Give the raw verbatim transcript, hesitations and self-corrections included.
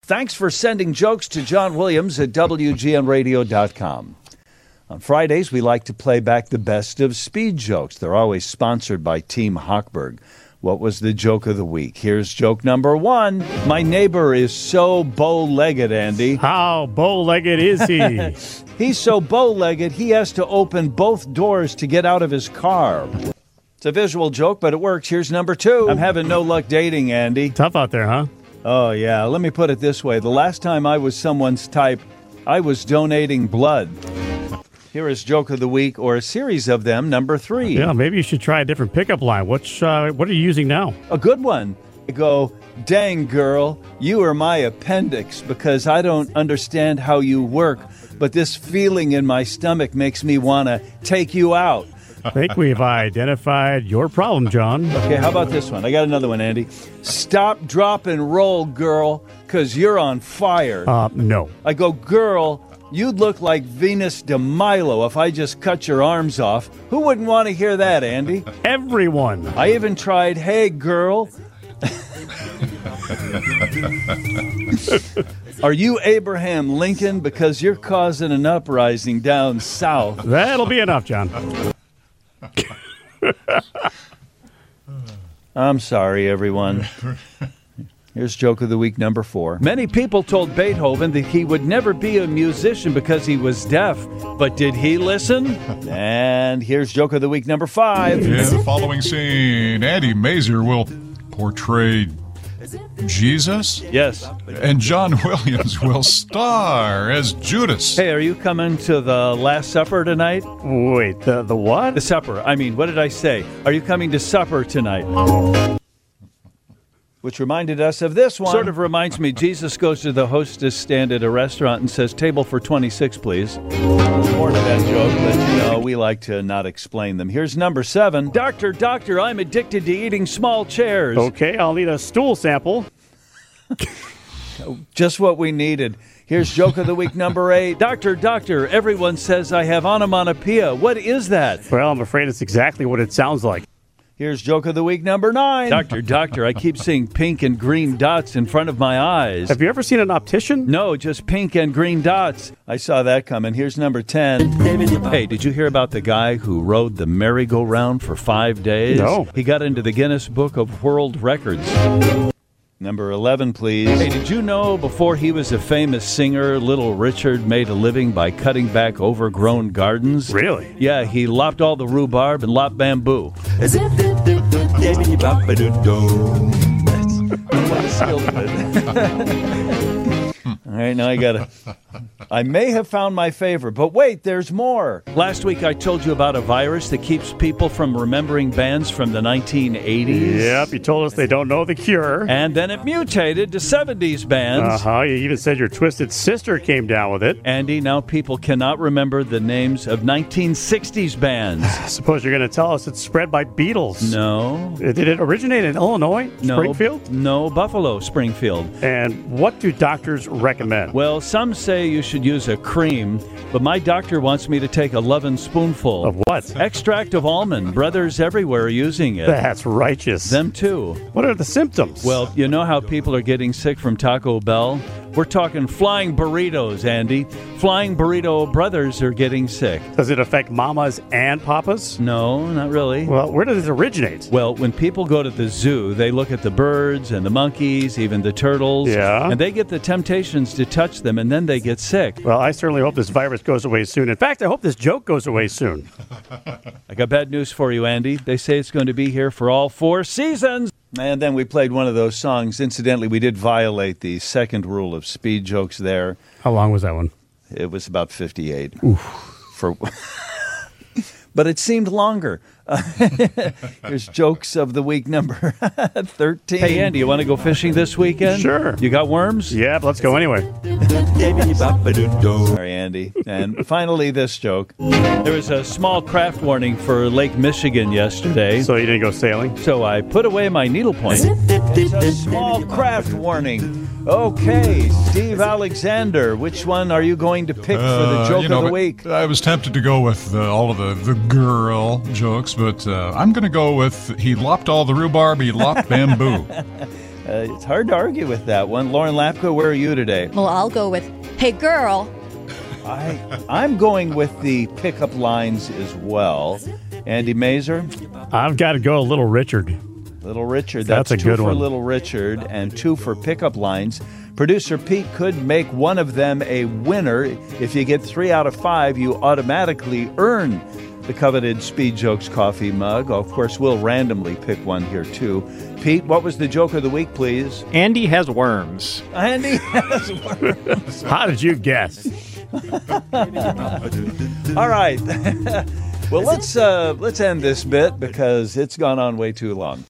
Thanks for sending jokes to John Williams at W G N radio dot com. On Fridays, we like to play back the best of speed jokes. They're always sponsored by Team Hochberg. What was the joke of the week? Here's joke number one. My neighbor is so bow-legged, Andy. How bow-legged is he? He's so bow-legged, he has to open both doors to get out of his car. It's a visual joke, but it works. Here's number two. I'm having no luck dating, Andy. Tough out there, huh? Oh, yeah. Let me put it this way. The last time I was someone's type, I was donating blood. Here is joke of the week, or a series of them, number three. Yeah, maybe you should try a different pickup line. What's, uh, what are you using now? A good one. I go, dang, girl, you are my appendix because I don't understand how you work, but this feeling in my stomach makes me want to take you out. I think we've identified your problem, John. Okay, how about this one? I got another one, Andy. Stop, drop, and roll, girl, because you're on fire. Uh, no. I go, girl, you'd look like Venus de Milo if I just cut your arms off. Who wouldn't want to hear that, Andy? Everyone. I even tried, hey, girl. Are you Abraham Lincoln? Because you're causing an uprising down south. That'll be enough, John. I'm sorry, everyone. Here's joke of the week number four. Many people told Beethoven that he would never be a musician because he was deaf. But did he listen? And here's joke of the week number five. In the following scene, Andy Mazer will portray Jesus? Yes. And John Williams will star as Judas. Hey, are you coming to the Last Supper tonight? Wait, the, the what? The supper. I mean, what did I say? Are you coming to supper tonight? Which reminded us of this one. Sort of reminds me, Jesus goes to the hostess stand at a restaurant and says, table for twenty-six, please. More to that joke, but, you know, we like to not explain them. Here's number seven. Doctor, doctor, I'm addicted to eating small chairs. Okay, I'll need a stool sample. Just what we needed. Here's joke of the week number eight. Doctor, doctor, everyone says I have onomatopoeia. What is that? Well, I'm afraid it's exactly what it sounds like. Here's joke of the week number nine. Doctor, doctor, I keep seeing pink and green dots in front of my eyes. Have you ever seen an optician? No, just pink and green dots. I saw that coming. Here's number ten. Hey, did you hear about the guy who rode the merry-go-round for five days? No. He got into the Guinness Book of World Records. Number eleven, please. Hey, did you know before he was a famous singer, Little Richard made a living by cutting back overgrown gardens? Really? Yeah, he lopped all the rhubarb and lopped bamboo. That's what still good. All right, now I gotta... I may have found my favorite, but wait, there's more. Last week I told you about a virus that keeps people from remembering bands from the nineteen eighties. Yep, you told us they don't know the cure. And then it mutated to seventies bands. Uh-huh, you even said your twisted sister came down with it. Andy, now people cannot remember the names of nineteen sixties bands. I suppose you're going to tell us it's spread by Beatles. No. Did it originate in Illinois? No. Springfield? No, Buffalo, Springfield. And what do doctors recommend? Well, some say you should use a cream, but my doctor wants me to take a loving spoonful. Of what? Extract of almond. Brothers everywhere are using it. That's righteous. Them too. What are the symptoms? Well, you know how people are getting sick from Taco Bell? We're talking flying burritos, Andy. Flying burrito brothers are getting sick. Does it affect mamas and papas? No, not really. Well, where does it originate? Well, when people go to the zoo, they look at the birds and the monkeys, even the turtles. Yeah. And they get the temptations to touch them, and then they get sick. Well, I certainly hope this virus goes away soon. In fact, I hope this joke goes away soon. I got bad news for you, Andy. They say it's going to be here for all four seasons. And then we played one of those songs. Incidentally, we did violate the second rule of speed jokes there. How long was that one? It was about fifty-eight. Oof. For, but it seemed longer. Uh, here's jokes of the week number thirteen. Hey, Andy, you want to go fishing this weekend? Sure. You got worms? Yeah, but let's go anyway. Sorry, Andy. And finally, this joke. There was a small craft warning for Lake Michigan yesterday. So you didn't go sailing? So I put away my needlepoint. It's a small craft warning. Okay, Steve Alexander, which one are you going to pick for the joke uh, you know, of the week? I was tempted to go with uh, all of the, the girl jokes, but uh, I'm going to go with he lopped all the rhubarb, he lopped bamboo. Uh, it's hard to argue with that one. Lauren Lapka, where are you today? Well, I'll go with, hey, girl. I, I'm going with the pickup lines as well. Andy Mazer? I've got to go a Little Richard. Little Richard. That's, That's a two good for one. Little Richard and two for pickup lines. Producer Pete could make one of them a winner. If you get three out of five, you automatically earn the coveted Speed Jokes coffee mug. Of course, we'll randomly pick one here, too. Pete, what was the joke of the week, please? Andy has worms. Andy has worms. How did you guess? All right. Well, let's uh, let's end this bit because it's gone on way too long.